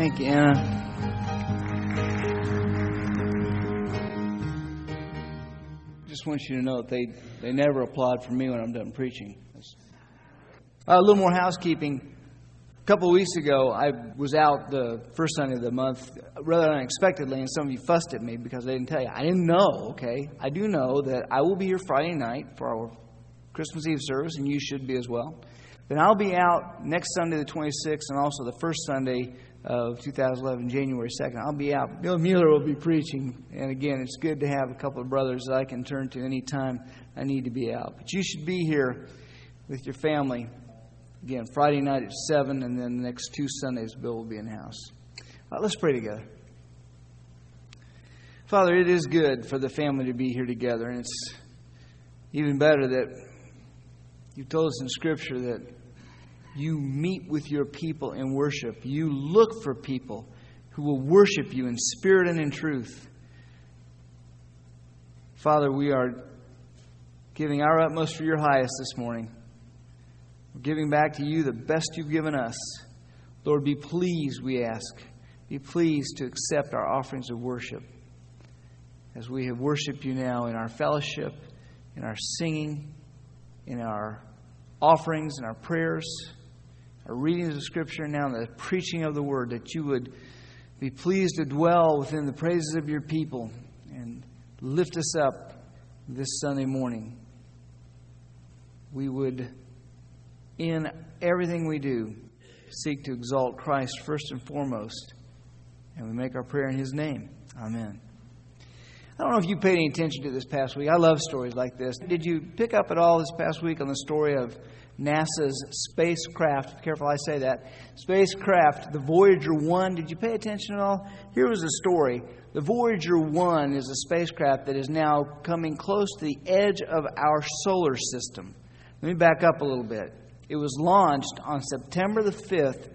Thank you, Anna. Just want you to know that they never applaud for me when I'm done preaching. A little more housekeeping. A couple of weeks ago, I was out the first Sunday of the month rather unexpectedly, and some of you fussed at me because I didn't tell you. I didn't know, okay? I do know that I will be here Friday night for our Christmas Eve service, and you should be as well. Then I'll be out next Sunday, the 26th, and also the first Sunday of 2011, January 2nd. I'll be out. Bill Mueller will be preaching. And again, it's good to have a couple of brothers that I can turn to anytime I need to be out. But you should be here with your family. Again, Friday night at 7, and then the next 2 Sundays, Bill will be in the house. Let's pray together. Father, it is good for the family to be here together. And it's even better that you told us in Scripture that you meet with your people in worship. You look for people who will worship you in spirit and in truth. Father, we are giving our utmost for your highest this morning. We're giving back to you the best you've given us. Lord, be pleased, we ask. Be pleased to accept our offerings of worship as we have worshiped you now in our fellowship, in our singing, in our offerings, in our prayers, our readings of Scripture, and now in the preaching of the Word, that you would be pleased to dwell within the praises of your people and lift us up this Sunday morning. We would, in everything we do, seek to exalt Christ first and foremost, and we make our prayer in His name. Amen. I don't know if you paid any attention to this past week. I love stories like this. Did you pick up at all this past week on the story of NASA's spacecraft? Be careful I say that. Spacecraft, the Voyager 1. Did you pay attention at all? Here was the story. The Voyager 1 is a spacecraft that is now coming close to the edge of our solar system. Let me back up a little bit. It was launched on September the 5th,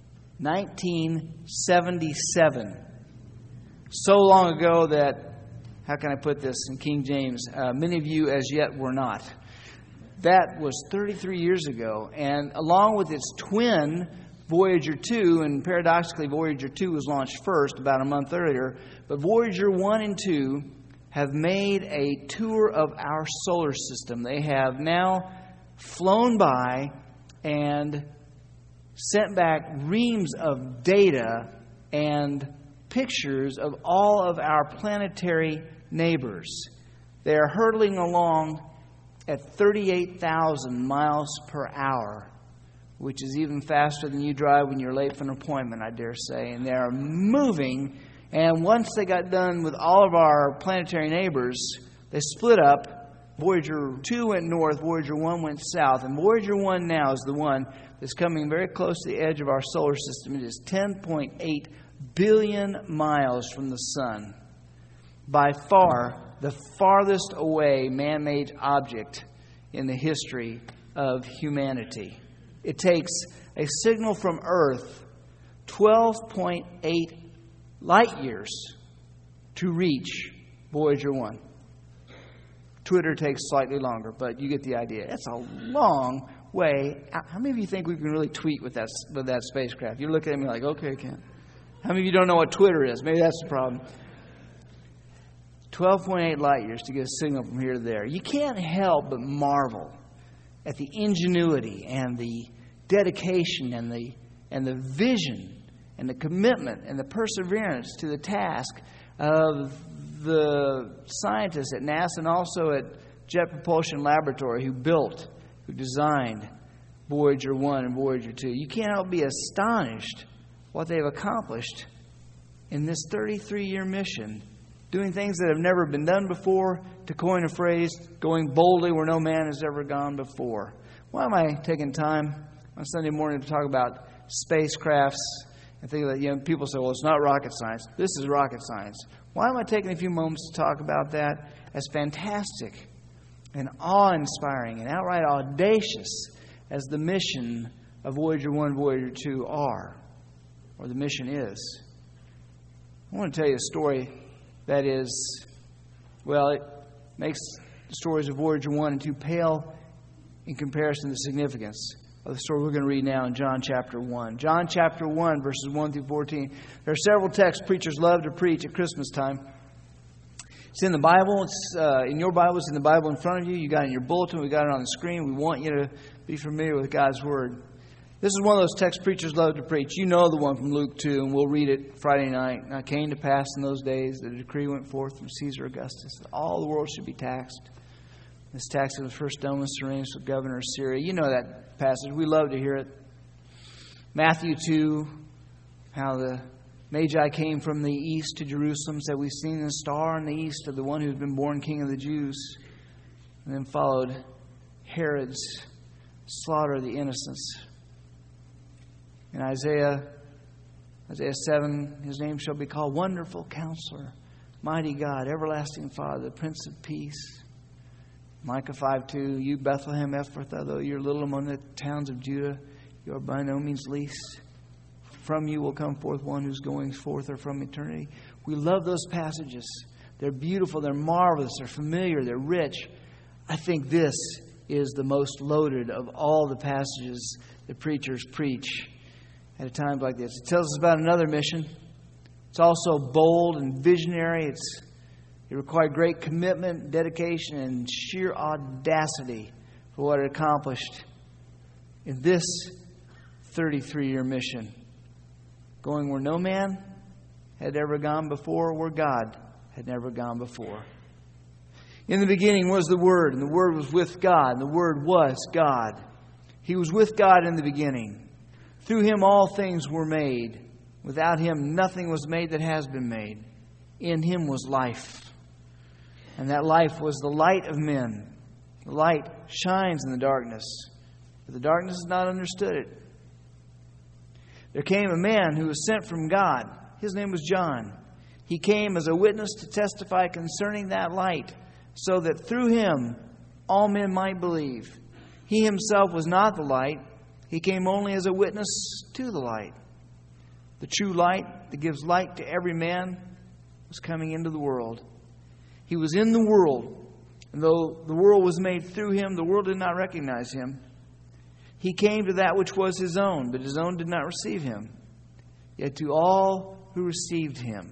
1977. So long ago that, how can I put this in King James? Many of you as yet were not. That was 33 years ago. And along with its twin, Voyager 2, and paradoxically Voyager 2 was launched first about a month earlier, but Voyager 1 and 2 have made a tour of our solar system. They have now flown by and sent back reams of data and pictures of all of our planetary neighbors. They are hurtling along at 38,000 miles per hour, which is even faster than you drive when you're late for an appointment, I dare say. And they are moving. And once they got done with all of our planetary neighbors, they split up. Voyager 2 went north, Voyager 1 went south. And Voyager 1 now is the one that's coming very close to the edge of our solar system. It is 10.8 billion miles from the sun. By far, the farthest away man-made object in the history of humanity. It takes a signal from Earth 12.8 light years to reach Voyager 1. Twitter takes slightly longer, but you get the idea. It's a long way. How many of you think we can really tweet with that spacecraft? You're looking at me like, okay, Ken. How many of you don't know what Twitter is? Maybe that's the problem. 12.8 light years to get a signal from here to there. You can't help but marvel at the ingenuity and the dedication and the vision and the commitment and the perseverance to the task of the scientists at NASA and also at Jet Propulsion Laboratory who designed Voyager 1 and Voyager 2. You can't help but be astonished what they've accomplished in this 33-year mission, doing things that have never been done before, to coin a phrase, going boldly where no man has ever gone before. Why am I taking time on Sunday morning to talk about spacecrafts and things like, people say, well, it's not rocket science. This is rocket science. Why am I taking a few moments to talk about that? As fantastic and awe-inspiring and outright audacious as the mission of Voyager 1 and Voyager 2 are, or the mission is. I want to tell you a story that is, well, it makes the stories of Voyager 1 and 2 pale in comparison to the significance of the story we're going to read now in John chapter 1. John chapter 1, verses 1 through 14. There are several texts preachers love to preach at Christmas time. It's in the Bible. It's in your Bible. It's in the Bible in front of you. You got it in your bulletin. We got it on the screen. We want you to be familiar with God's Word. This is one of those texts preachers love to preach. You know the one from Luke 2, and we'll read it Friday night. Now it came to pass in those days that a decree went forth from Caesar Augustus that all the world should be taxed. This tax was first done with Cyrenius, the governor of Syria. You know that passage. We love to hear it. Matthew 2, how the Magi came from the east to Jerusalem, said, we've seen the star in the east of the one who's been born King of the Jews. And then followed Herod's slaughter of the innocents. In Isaiah 7, his name shall be called Wonderful Counselor, Mighty God, Everlasting Father, the Prince of Peace. Micah 5:2, you Bethlehem Ephrathah, though you're little among the towns of Judah, you are by no means least. From you will come forth one whose goings forth are from eternity. We love those passages. They're beautiful, they're marvelous, they're familiar, they're rich. I think this is the most loaded of all the passages that preachers preach at a time like this. It tells us about another mission. It's also bold and visionary. It required great commitment, dedication, and sheer audacity for what it accomplished in this 33-year mission. Going where no man had ever gone before, where God had never gone before. In the beginning was the Word, and the Word was with God, and the Word was God. He was with God in the beginning. Through Him all things were made. Without Him nothing was made that has been made. In Him was life. And that life was the light of men. The light shines in the darkness, but the darkness has not understood it. There came a man who was sent from God. His name was John. He came as a witness to testify concerning that light, so that through him all men might believe. He himself was not the light. He came only as a witness to the light. The true light that gives light to every man was coming into the world. He was in the world, and though the world was made through Him, the world did not recognize Him. He came to that which was His own, but His own did not receive Him. Yet to all who received Him,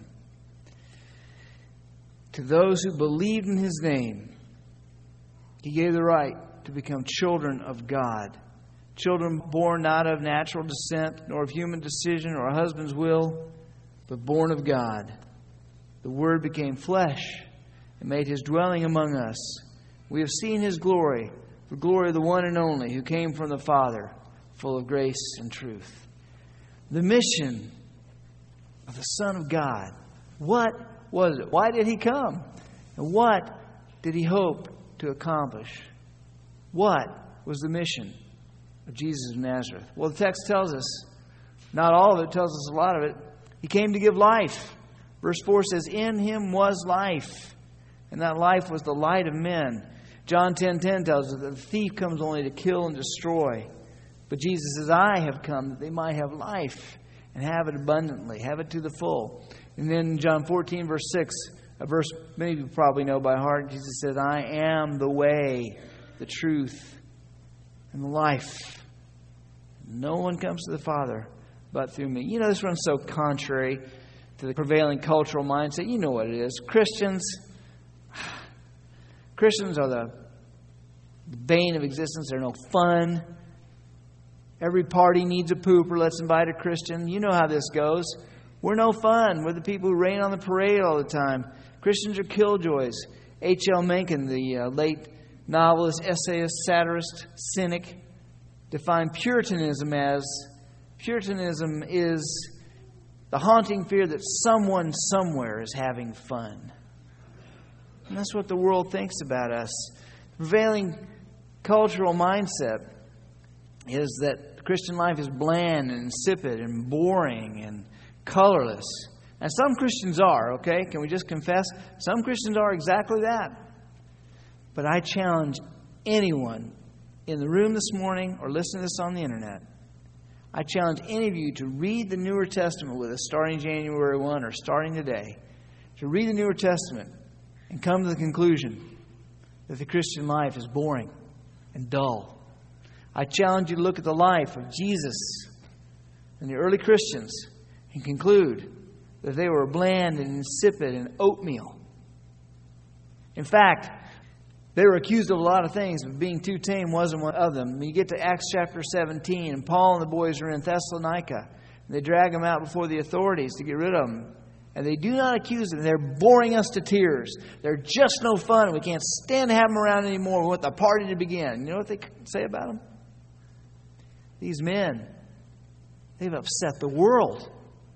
to those who believed in His name, He gave the right to become children of God. Children born not of natural descent, nor of human decision or a husband's will, but born of God. The Word became flesh and made His dwelling among us. We have seen His glory, the glory of the one and only who came from the Father, full of grace and truth. The mission of the Son of God. What was it? Why did He come? And what did He hope to accomplish? What was the mission of Jesus of Nazareth? Well, the text tells us, not all of it, tells us a lot of it. He came to give life. Verse 4 says, in Him was life. And that life was the light of men. John 10:10 tells us that the thief comes only to kill and destroy. But Jesus says, I have come that they might have life and have it abundantly, have it to the full. And then John 14, verse 6, a verse many of you probably know by heart, Jesus says, I am the way, the truth, and the life. No one comes to the Father but through me. You know, this runs so contrary to the prevailing cultural mindset. You know what it is. Christians are the bane of existence. They're no fun. Every party needs a pooper. Let's invite a Christian. You know how this goes. We're no fun. We're the people who rain on the parade all the time. Christians are killjoys. H.L. Mencken, the late novelist, essayist, satirist, cynic, defined Puritanism as Puritanism is the haunting fear that someone somewhere is having fun. And that's what the world thinks about us. The prevailing cultural mindset is that Christian life is bland and insipid and boring and colorless. And some Christians are, okay? Can we just confess? Some Christians are exactly that. But I challenge anyone in the room this morning or listening to this on the internet, I challenge any of you to read the Newer Testament with us starting January 1 or starting today. To read the Newer Testament and come to the conclusion that the Christian life is boring and dull. I challenge you to look at the life of Jesus and the early Christians and conclude that they were bland and insipid and oatmeal. In fact, they were accused of a lot of things, but being too tame wasn't one of them. You get to Acts chapter 17, and Paul and the boys are in Thessalonica. They drag them out before the authorities to get rid of them. And they do not accuse them. They're boring us to tears. They're just no fun. We can't stand to have them around anymore. We want the party to begin. You know what they say about them? These men, they've upset the world,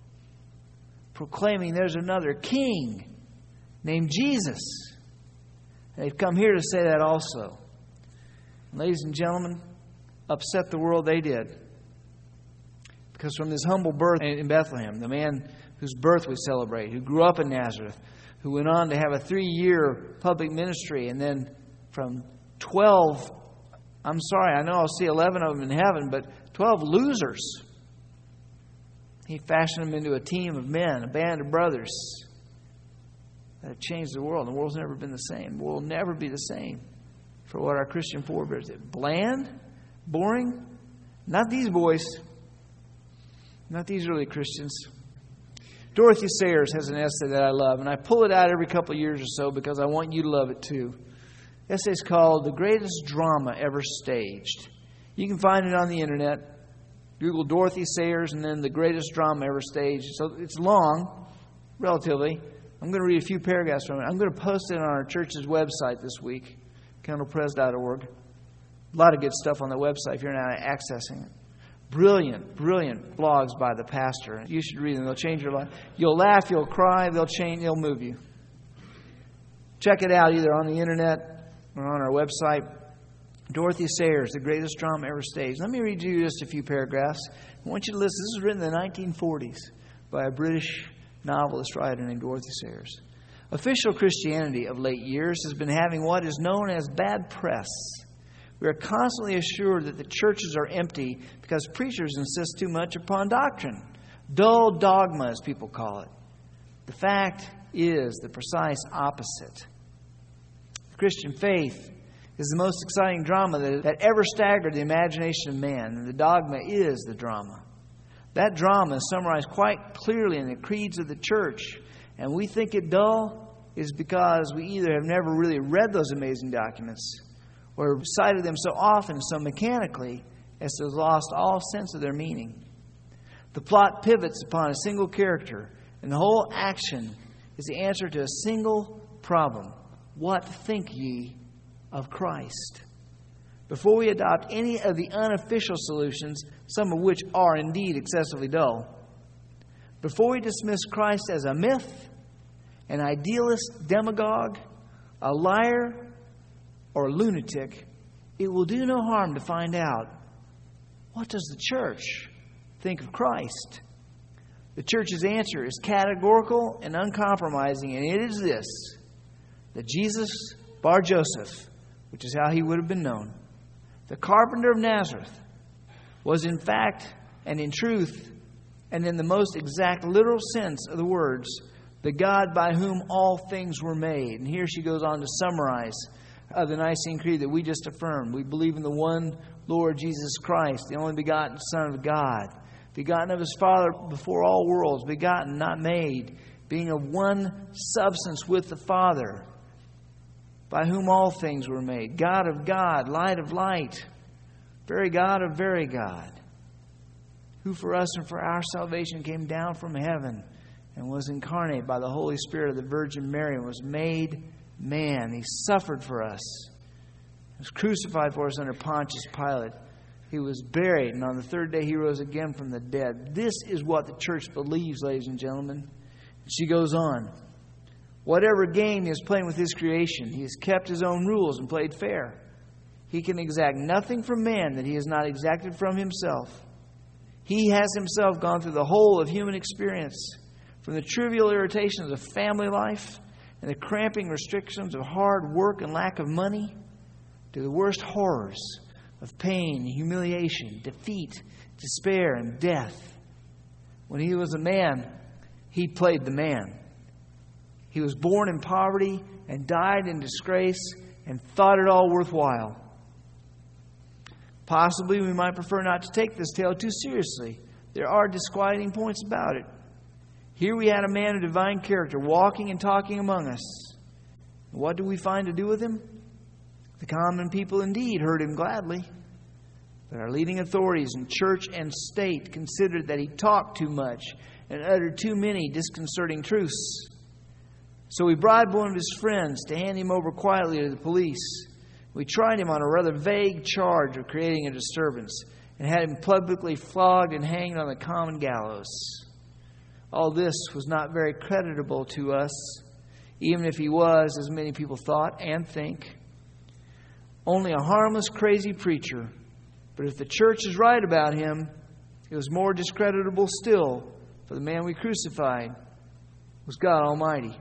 proclaiming there's another king named Jesus. And they've come here to say that also. And ladies and gentlemen, upset the world they did. Because from this humble birth in Bethlehem, the man whose birth we celebrate, who grew up in Nazareth, who went on to have a 3-year public ministry, and then from 12, I'm sorry, I know I'll see 11 of them in heaven, but 12 losers. He fashioned them into a team of men, a band of brothers that have changed the world. The world's never been the same. The world will never be the same for what our Christian forebears did. Bland? Boring? Not these boys. Not these early Christians. Dorothy Sayers has an essay that I love, and I pull it out every couple of years or so because I want you to love it too. The essay is called The Greatest Drama Ever Staged. You can find it on the internet. Google Dorothy Sayers and then The Greatest Drama Ever Staged. So it's long, relatively. I'm going to read a few paragraphs from it. I'm going to post it on our church's website this week, kendallpress.org. A lot of good stuff on the website if you're not accessing it. Brilliant, brilliant blogs by the pastor. You should read them. They'll change your life. You'll laugh, you'll cry, they'll move you. Check it out either on the internet or on our website. Dorothy Sayers, The Greatest Drama Ever Staged. Let me read you just a few paragraphs. I want you to listen. This was written in the 1940s by a British novelist writer named Dorothy Sayers. Official Christianity of late years has been having what is known as bad press. We are constantly assured that the churches are empty because preachers insist too much upon doctrine. Dull dogma, as people call it. The fact is the precise opposite. The Christian faith is the most exciting drama that ever staggered the imagination of man, and the dogma is the drama. That drama is summarized quite clearly in the creeds of the church, and we think it dull is because we either have never really read those amazing documents or cited them so often and so mechanically as to have lost all sense of their meaning. The plot pivots upon a single character, and the whole action is the answer to a single problem. What think ye of Christ? Before we adopt any of the unofficial solutions, some of which are indeed excessively dull, before we dismiss Christ as a myth, an idealist demagogue, a liar, or a lunatic, it will do no harm to find out, what does the church think of Christ? The church's answer is categorical and uncompromising, and it is this: that Jesus Bar Joseph, which is how he would have been known, the carpenter of Nazareth, was in fact and in truth and in the most exact literal sense of the words, the God by whom all things were made. And here she goes on to summarize the Nicene Creed that we just affirmed. We believe in the one Lord Jesus Christ, the only begotten Son of God, begotten of His Father before all worlds, begotten, not made, being of one substance with the Father, by whom all things were made, God of God, light of light, very God of very God, who for us and for our salvation came down from heaven and was incarnate by the Holy Spirit of the Virgin Mary and was made man. He suffered for us. He was crucified for us under Pontius Pilate. He was buried, and on the third day He rose again from the dead. This is what the church believes, ladies and gentlemen. She goes on. Whatever game He is playing with His creation, He has kept His own rules and played fair. He can exact nothing from man that He has not exacted from Himself. He has Himself gone through the whole of human experience, from the trivial irritations of family life and the cramping restrictions of hard work and lack of money, to the worst horrors of pain, humiliation, defeat, despair, and death. When He was a man, He played the man. He was born in poverty and died in disgrace and thought it all worthwhile. Possibly we might prefer not to take this tale too seriously. There are disquieting points about it. Here we had a man of divine character walking and talking among us. What do we find to do with him? The common people indeed heard him gladly. But our leading authorities in church and state considered that he talked too much and uttered too many disconcerting truths. So we bribed one of his friends to hand him over quietly to the police. We tried him on a rather vague charge of creating a disturbance and had him publicly flogged and hanged on the common gallows. All this was not very creditable to us, even if he was, as many people thought and think, only a harmless, crazy preacher. But if the church is right about him, it was more discreditable still, for the man we crucified was God Almighty.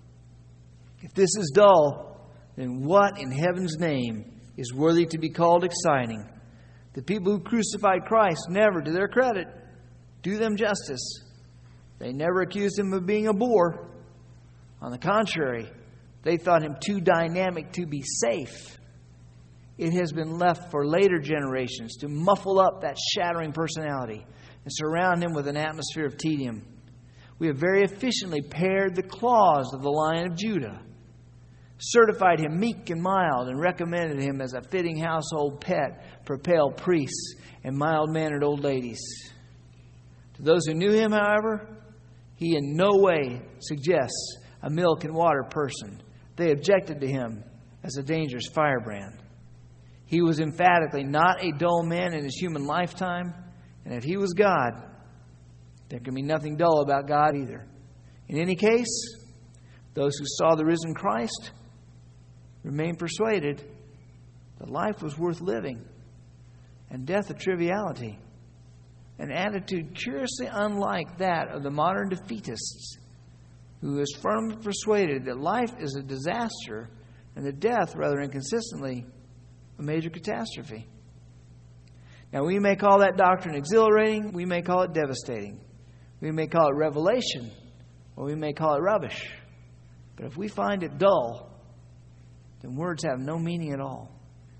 If this is dull, then what in heaven's name is worthy to be called exciting? The people who crucified Christ never, to their credit, do them justice. They never accused him of being a bore. On the contrary, they thought him too dynamic to be safe. It has been left for later generations to muffle up that shattering personality and surround him with an atmosphere of tedium. We have very efficiently pared the claws of the Lion of Judah, certified him meek and mild, and recommended him as a fitting household pet for pale priests and mild-mannered old ladies. To those who knew him, however, he in no way suggests a milk and water person. They objected to him as a dangerous firebrand. He was emphatically not a dull man in his human lifetime, and if he was God, there can be nothing dull about God either. In any case, those who saw the risen Christ remained persuaded that life was worth living and death a triviality, an attitude curiously unlike that of the modern defeatists, who is firmly persuaded that life is a disaster and that death, rather inconsistently, a major catastrophe. Now, we may call that doctrine exhilarating, we may call it devastating, we may call it revelation, or we may call it rubbish. But if we find it dull, then words have no meaning at all.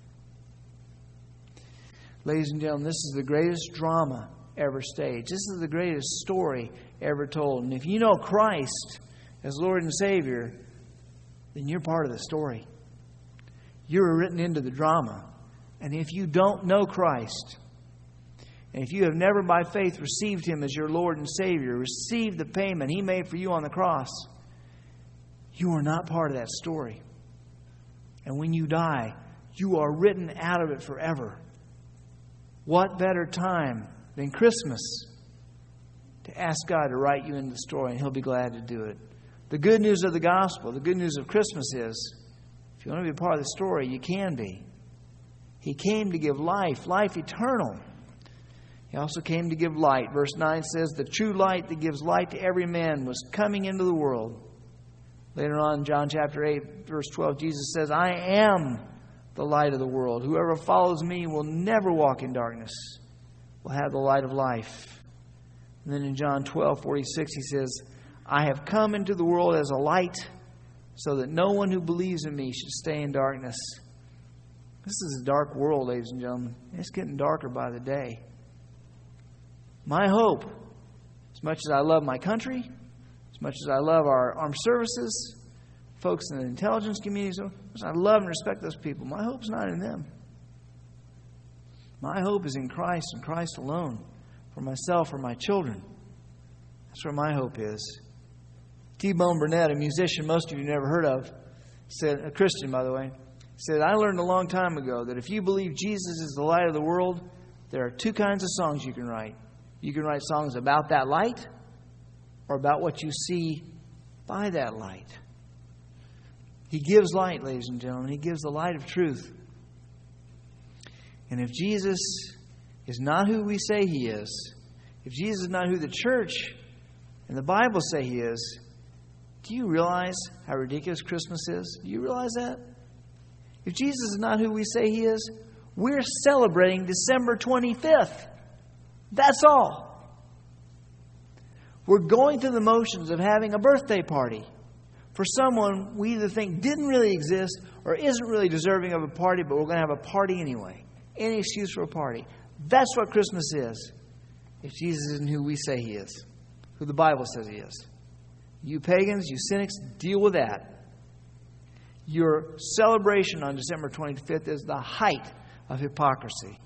Ladies and gentlemen, this is the greatest drama ever staged. This is the greatest story ever told. And if you know Christ as Lord and Savior, then you're part of the story. You're written into the drama. And if you don't know Christ, and if you have never by faith received Him as your Lord and Savior, received the payment He made for you on the cross, you are not part of that story. And when you die, you are written out of it forever. What better time than Christmas to ask God to write you into the story, and He'll be glad to do it. The good news of the gospel, the good news of Christmas is, if you want to be a part of the story, you can be. He came to give life, life eternal. He also came to give light. Verse 9 says, the true light that gives light to every man was coming into the world. Later on, John chapter 8, verse 12, Jesus says, I am the light of the world. Whoever follows me will never walk in darkness, will have the light of life. And then in John 12:46, he says, I have come into the world as a light, so that no one who believes in me should stay in darkness. This is a dark world, ladies and gentlemen. It's getting darker by the day. My hope, as much as I love my country, as much as I love our armed services, folks in the intelligence community, so much I love and respect those people, my hope's not in them. My hope is in Christ and Christ alone, for myself, for my children. That's where my hope is. T-Bone Burnett, a musician most of you never heard of, said, a Christian by the way, said, I learned a long time ago that if you believe Jesus is the light of the world, there are two kinds of songs you can write. You can write songs about that light or about what you see by that light. He gives light, ladies and gentlemen. He gives the light of truth. And if Jesus is not who we say He is, if Jesus is not who the church and the Bible say He is, do you realize how ridiculous Christmas is? Do you realize that? If Jesus is not who we say He is, we're celebrating December 25th. That's all. We're going through the motions of having a birthday party for someone we either think didn't really exist or isn't really deserving of a party, but we're going to have a party anyway. any excuse for a party. That's what Christmas is. If Jesus isn't who we say He is, who the Bible says He is. You pagans, you cynics, deal with that. Your celebration on December 25th is the height of hypocrisy.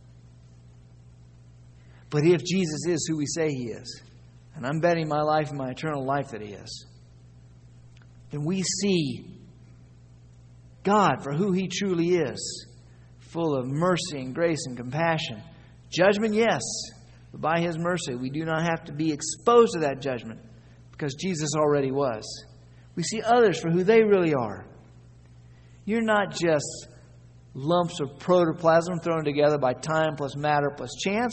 But if Jesus is who we say He is, and I'm betting my life and my eternal life that He is, then we see God for who He truly is, full of mercy and grace and compassion. Judgment, yes, but by His mercy we do not have to be exposed to that judgment because Jesus already was. We see others for who they really are. You're not just lumps of protoplasm thrown together by time plus matter plus chance.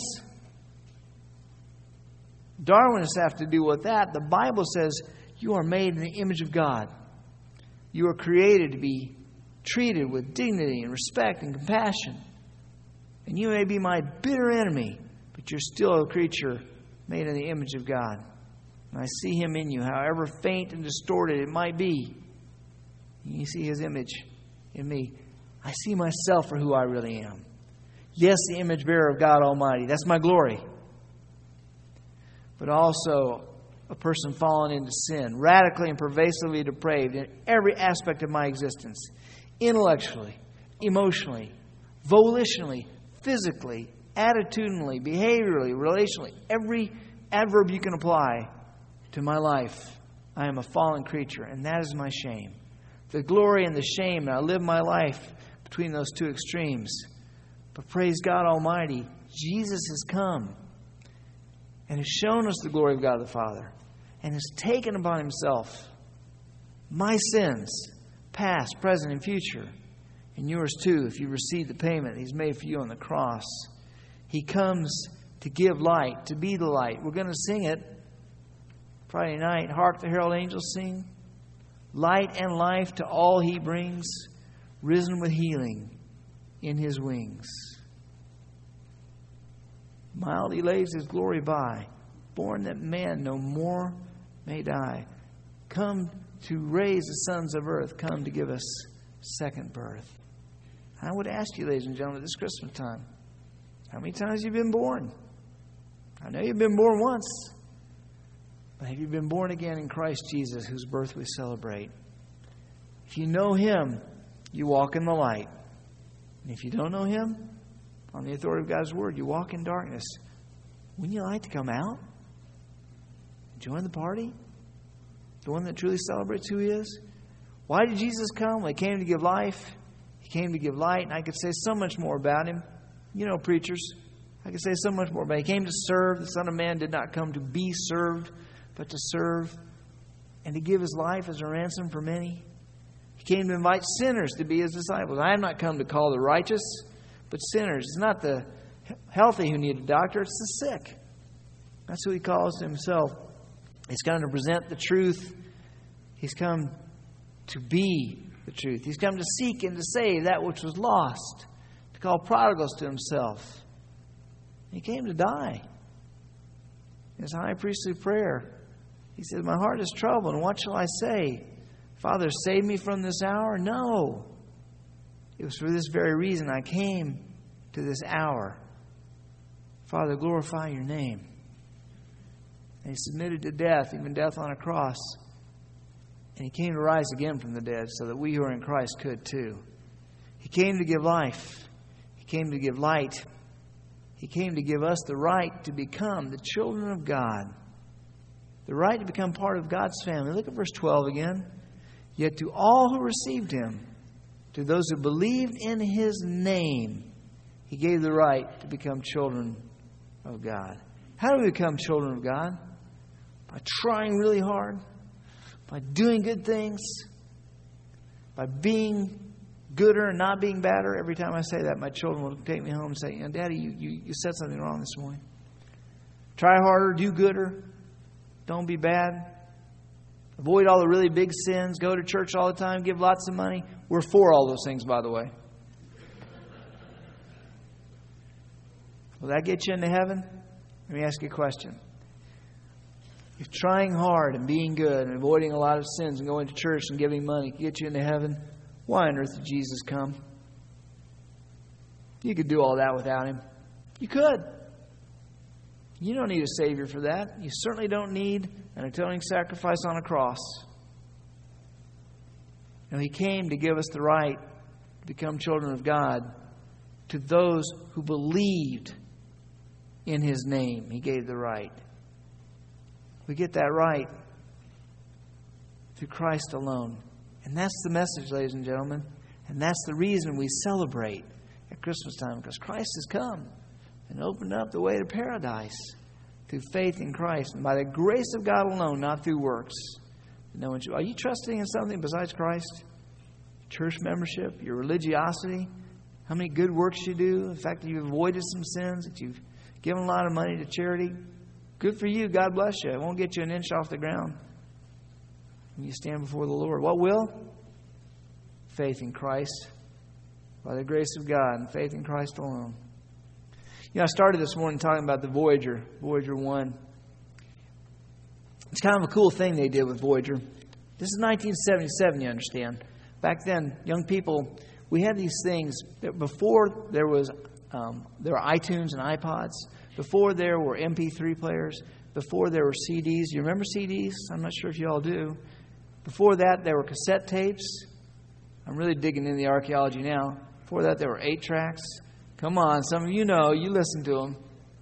Darwinists have to do with that. The Bible says you are made in the image of God. You are created to be treated with dignity and respect and compassion. And you may be my bitter enemy, but you're still a creature made in the image of God. And I see Him in you, however faint and distorted it might be. And you see His image in me. I see myself for who I really am. Yes, the image bearer of God Almighty. That's my glory. But also a person fallen into sin, radically and pervasively depraved in every aspect of my existence. Intellectually, emotionally, volitionally, physically, attitudinally, behaviorally, relationally. Every adverb you can apply to my life. I am a fallen creature, and that is my shame. The glory and the shame, and I live my life between those two extremes. But praise God Almighty, Jesus has come and has shown us the glory of God the Father and has taken upon Himself my sins, past, present, and future, and yours too if you receive the payment He's made for you on the cross. He comes to give light, to be the light. We're going to sing it Friday night. Hark the herald angels sing. Light and life to all He brings, risen with healing in His wings. Mild He lays His glory by, born that man no more may die. Come to raise the sons of earth, come to give us second birth. I would ask you, ladies and gentlemen, this Christmas time, how many times have you been born? I know you've been born once. But have you been born again in Christ Jesus, whose birth we celebrate? If you know Him, you walk in the light. And if you don't know Him, on the authority of God's Word, you walk in darkness. Wouldn't you like to come out? Join the party? The one that truly celebrates who He is? Why did Jesus come? Well, He came to give life. He came to give light. And I could say so much more about Him. You know, preachers, I could say so much more about Him. He came to serve. The Son of Man did not come to be served, but to serve and to give His life as a ransom for many. He came to invite sinners to be His disciples. I have not come to call the righteous, but sinners. It's not the healthy who need a doctor, it's the sick. That's who He calls to Himself. He's come to present the truth. He's come to be the truth. He's come to seek and to save that which was lost, to call prodigals to Himself. He came to die. In His high priestly prayer, He said, my heart is troubled, and what shall I say? Father, save me from this hour? No. It was for this very reason I came to this hour. Father, glorify Your name. And He submitted to death, even death on a cross. And He came to rise again from the dead so that we who are in Christ could too. He came to give life. He came to give light. He came to give us the right to become the children of God. The right to become part of God's family. Look at verse 12 again. Yet to all who received Him, to those who believed in His name, He gave the right to become children of God. How do we become children of God? By trying really hard, by doing good things, by being gooder and not being badder. Every time I say that, my children will take me home and say, Daddy, you said something wrong this morning. Try harder, do gooder, don't be bad. Avoid all the really big sins. Go to church all the time. Give lots of money. We're for all those things, by the way. Will that get you into heaven? Let me ask you a question. If trying hard and being good and avoiding a lot of sins and going to church and giving money can get you into heaven, why on earth did Jesus come? You could do all that without Him. You could. You don't need a Savior for that. You certainly don't need an atoning sacrifice on a cross. No, He came to give us the right to become children of God to those who believed in His name. He gave the right. We get that right through Christ alone. And that's the message, ladies and gentlemen. And that's the reason we celebrate at Christmas time, because Christ has come and opened up the way to paradise through faith in Christ and by the grace of God alone, not through works. No one should. Are you trusting in something besides Christ? Church membership, your religiosity, how many good works you do, the fact that you've avoided some sins, that you've given a lot of money to charity. Good for you. God bless you. It won't get you an inch off the ground when you stand before the Lord. What will? Faith in Christ, by the grace of God, and faith in Christ alone. You know, I started this morning talking about the Voyager 1. It's kind of a cool thing they did with Voyager. This is 1977, you understand. Back then, young people, we had these things that before there were iTunes and iPods, before there were MP3 players, before there were CDs. You remember CDs? I'm not sure if you all do. Before that, there were cassette tapes. I'm really digging into the archaeology now. Before that, there were 8 tracks. Come on, some of you know. You listen to them.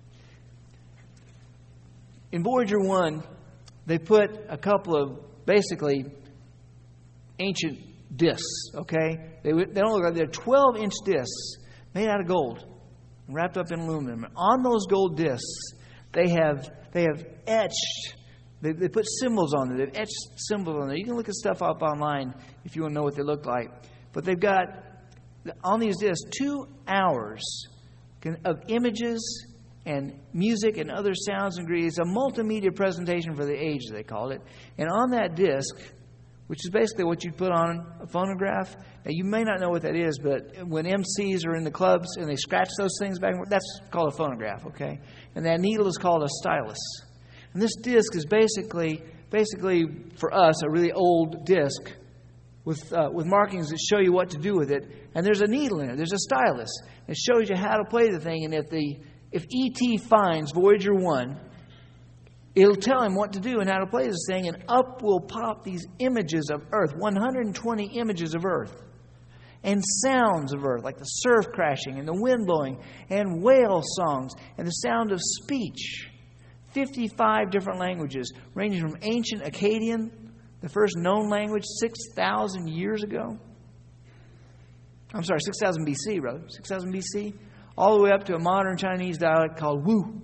In Voyager 1, they put a couple of basically ancient discs, okay? They don't look like they're 12-inch discs made out of gold and wrapped up in aluminum. On those gold discs, they have etched. They put symbols on there. They've etched symbols on there. You can look at stuff up online if you want to know what they look like. But they've got, on these discs, 2 hours of images and music and other sounds and ingredients, a multimedia presentation for the age, they called it. And on that disc, which is basically what you'd put on a phonograph. Now, you may not know what that is, but when MCs are in the clubs and they scratch those things back and forth, that's called a phonograph, okay? And that needle is called a stylus. And this disc is basically for us, a really old disc with markings that show you what to do with it. And there's a needle in it. There's a stylus. It shows you how to play the thing. And if E.T. finds Voyager 1, it'll tell him what to do and how to play this thing. And up will pop these images of Earth, 120 images of Earth. And sounds of Earth, like the surf crashing and the wind blowing and whale songs and the sound of speech. 55 different languages, ranging from ancient Akkadian, the first known language 6,000 years ago. I'm sorry, 6,000 BC, rather. 6,000 BC. All the way up to a modern Chinese dialect called Wu.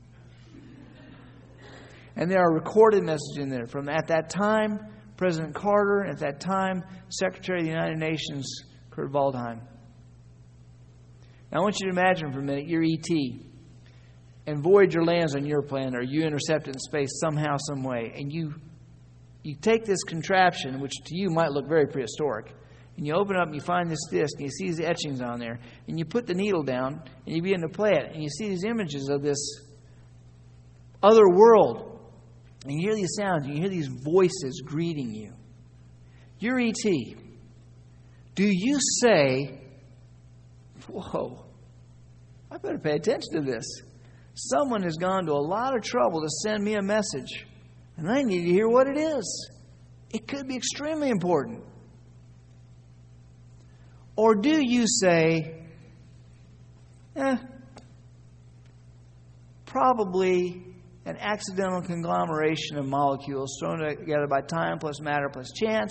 And there are recorded messages in there from, at that time, President Carter, and at that time, Secretary of the United Nations, Kurt Waldheim. Now, I want you to imagine for a minute, you're E.T., and Voyager lands on your planet, or you intercept it in space somehow, some way, and you take this contraption, which to you might look very prehistoric, and you open it up and you find this disc, and you see these etchings on there, and you put the needle down, and you begin to play it, and you see these images of this other world, and you hear these sounds, and you hear these voices greeting you. You're E.T. Do you say, whoa, I better pay attention to this. Someone has gone to a lot of trouble to send me a message, and I need to hear what it is. It could be extremely important. Or do you say, probably an accidental conglomeration of molecules thrown together by time plus matter plus chance.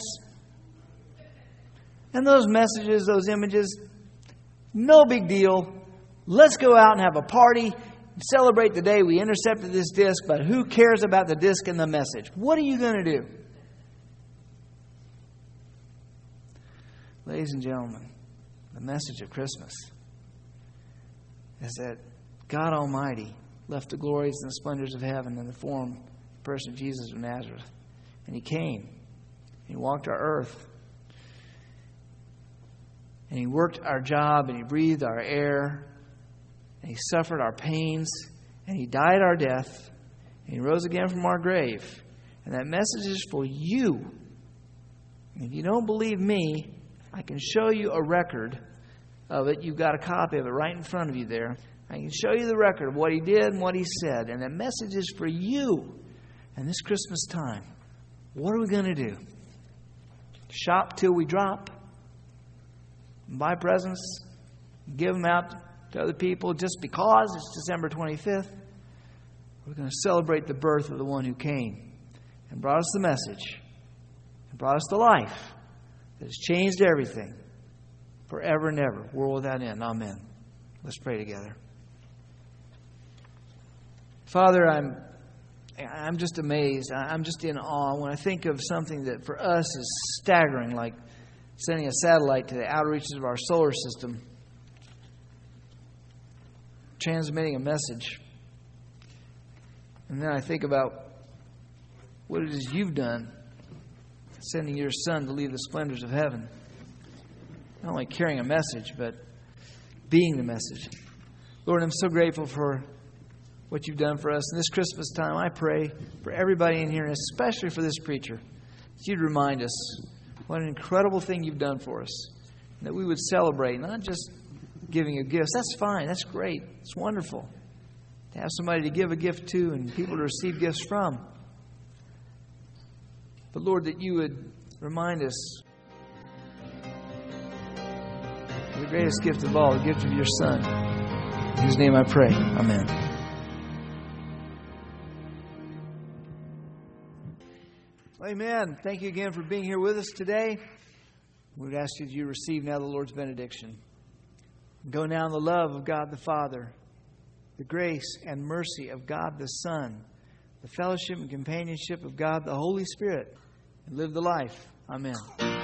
And those messages, those images, no big deal. Let's go out and have a party and celebrate the day we intercepted this disc, but who cares about the disc and the message? What are you going to do? Ladies and gentlemen, the message of Christmas is that God Almighty left the glories and the splendors of heaven in the form of the person of Jesus of Nazareth. And He came. He walked our earth. And He worked our job, and He breathed our air. And He suffered our pains. And He died our death. And He rose again from our grave. And that message is for you. And if you don't believe me, I can show you a record of it. You've got a copy of it right in front of you there. I can show you the record of what He did and what He said. And the message is for you. And this Christmas time, what are we going to do? Shop till we drop? Buy presents? Give them out to other people just because it's December 25th? We're going to celebrate the birth of the one who came and brought us the message and brought us the life that has changed everything forever and ever, world without end. Amen. Let's pray together. Father, I'm just amazed. I'm just in awe when I think of something that for us is staggering, like sending a satellite to the outer reaches of our solar system, transmitting a message. And then I think about what it is You've done, sending Your Son to leave the splendors of heaven. Not only carrying a message, but being the message. Lord, I'm so grateful for what You've done for us. And this Christmas time, I pray for everybody in here, and especially for this preacher, that You'd remind us what an incredible thing You've done for us. And that we would celebrate, not just giving You gifts. That's fine. That's great. It's wonderful to have somebody to give a gift to and people to receive gifts from. But Lord, that You would remind us of the greatest gift of all, the gift of Your Son. In whose name I pray. Amen. Amen. Thank you again for being here with us today. We would ask you that you receive now the Lord's benediction. Go now in the love of God the Father, the grace and mercy of God the Son, the fellowship and companionship of God the Holy Spirit, and live the life. Amen.